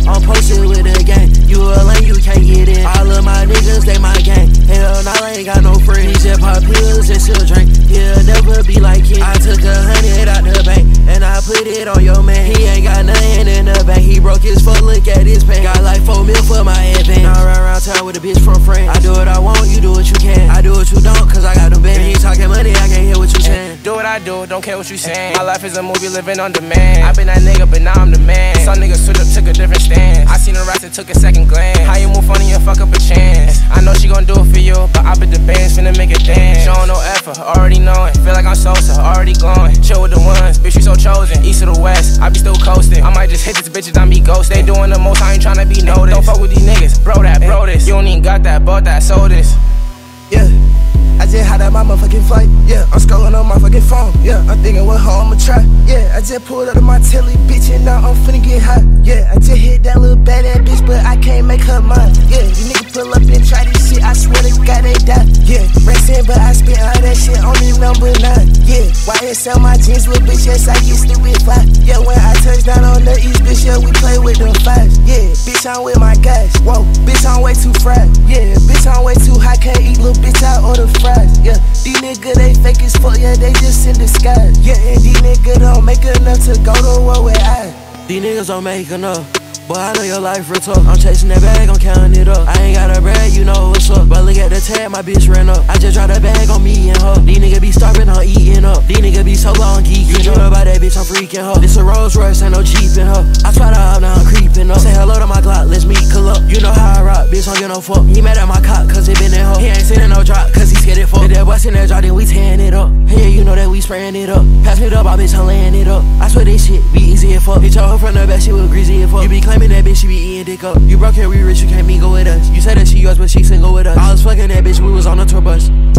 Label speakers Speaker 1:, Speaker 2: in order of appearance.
Speaker 1: I'm posted with the gang. You a lame, you can't get in. All of my niggas, they my gang. Hell nah, I ain't got no friends. He just pop pills and still drink. He'll never be like him. I took 100 out the bank and I put it on your man. He ain't got nothing in the bank. He broke his foot, look at his pain. Got like 4 mil for my headband. Now I run around town with a bitch from France. I do what I want, you do what you can. I do what you don't, cause I got them bands. He talking money, I can't hear what you saying.
Speaker 2: Do what I do, don't care what you saying. My life is a movie living on demand. I been that nigga, but now I'm the man. Some niggas switch up, took a different stance. I seen the rats and took a second glance. How you move funny and fuck up a chance? I know she gon' do it for you, but I bet the band's finna make it dance. Showing no effort, already knowing. Feel like I'm Sosa, already glowing. Chill with the ones, bitch, you so chosen. East of the west, I be still coasting. I might just hit this bitch and I be ghost. They doing the most, I ain't tryna be noticed. Don't fuck with these niggas, bro that, bro this. You don't even got that, bought that, sold this.
Speaker 3: Yeah, I just had that my motherfucking flight. Yeah, I'm scrolling on my fucking phone. Yeah, I'm thinking what hoe I'ma try. Yeah, I just pulled up to my telly, bitch, and now I'm finna get hot. Yeah, I just hit that little badass bitch, but I can't make her mine. Yeah, you niggas pull up and try this shit, I swear to God they die. Yeah, racing, but I spent all that shit on the number 9. Yeah, YSL my jeans, little bitch, yes, I used to with 5. Yeah, when I touch down on the East, bitch, yeah, we play with them 5s. Yeah, bitch, I'm with my guys. Whoa, bitch, I'm way too fried. Yeah, bitch, I'm way too high, can't eat, little bitch, I order fries. Yeah, these niggas, they fake as fuck, yeah, they just in disguise. Yeah, and these niggas don't make enough to go to war with I.
Speaker 1: These niggas don't make enough. Boy, I know your life real tough. I'm chasing that bag, I'm counting it up. I ain't got a brag, you know what's up. But look at the tag, my bitch ran up. I just dropped a bag on me and her. These niggas be starving, I'm eating up. These niggas be sober, I'm geeking. You know about that bitch, I'm freaking her. This a Rolls Royce, ain't no Jeep in her. I spot her up, now I'm creeping up. Say hello to my Glock, let's meet, pull up. You know how I rock, bitch, don't get no fuck. He mad at my cock, cause it been in her. He ain't sending no drop, cause he scared it fuck. If that boy send that drop, then we tearing it up. Yeah, you know that we spraying it up. Pass me the ball, bitch, I'm laying it up. I swear this shit be easy as fuck. Hit your hoe from the back, she was greasy as fuck. You be claiming that bitch, she be eating dick up. You broke and we rich, you can't mingle with us. You said that she yours, but she single with us. I was fucking that bitch, we was on a tour bus.